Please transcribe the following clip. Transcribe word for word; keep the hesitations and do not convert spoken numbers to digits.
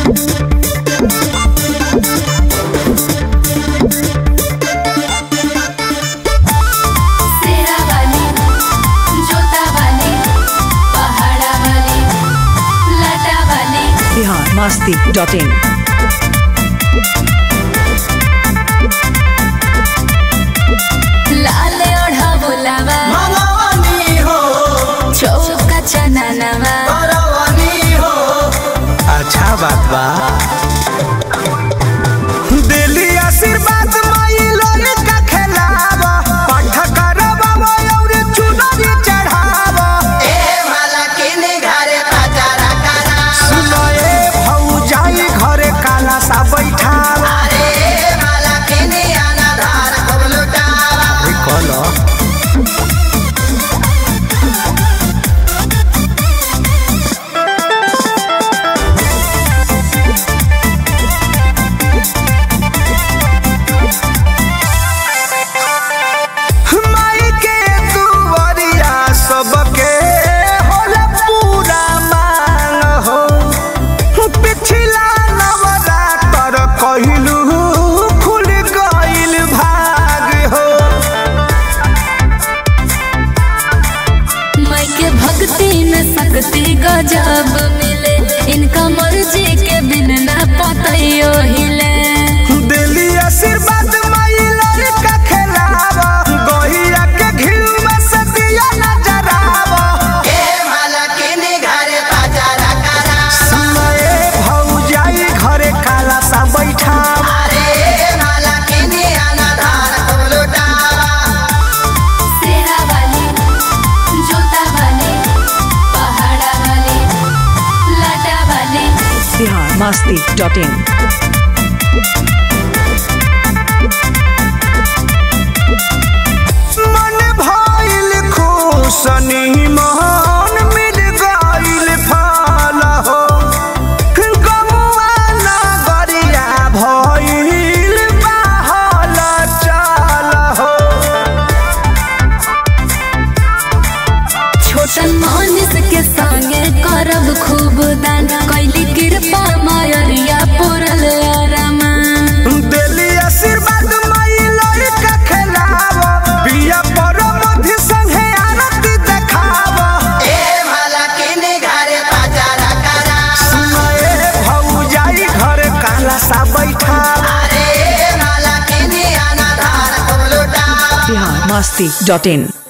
masti dot in. लाल ओढ़ा बुलावा मगवानी हो चौका चनानवा करवानी हो। अच्छा बात बा दिली आशीर्वाद माई लोग का खेलावा पाठ करवावा और चुनरी चढ़ावा। ए माला किने घरे पचारा करा सुनो ए भौजाई घरे काला सा बैठावा। अरे माला किने आना धार खूब लुटावा। ए कलो शक्ति गजब मिले इनका मर्जी के बिन ना पतइयो हिले। दिली आशीर्वाद माई लड़का खेलावा गहिया के घिउवा से दिया नजरावा। ए माला किने घरे पचारा करा सुनो ए भौजाई घरे काला सा बैठावा। अरे माला किने आना धार खूब लुटावा। सेरा वाली जोता वाली बिहार मस्ती डॉट इन। मन भइल खुशनी मन मिल गइल फल हो गमुआ नगरिया भइल बहल चल हो। छोटन मनीष के संगे करब खूब दान कैली कृपा मायरिया पुरल आरामा। दिली आशीर्वाद माई लड़का खेलावा बिया पर मधि संगे आरती देखावा। ए माला किने घरे पचारा करा सुनो ए भौजाई घरे काला सा बैठावा। अरे माला किने आना धार खूब लुटावा। बिहार मस्ती डॉट इन।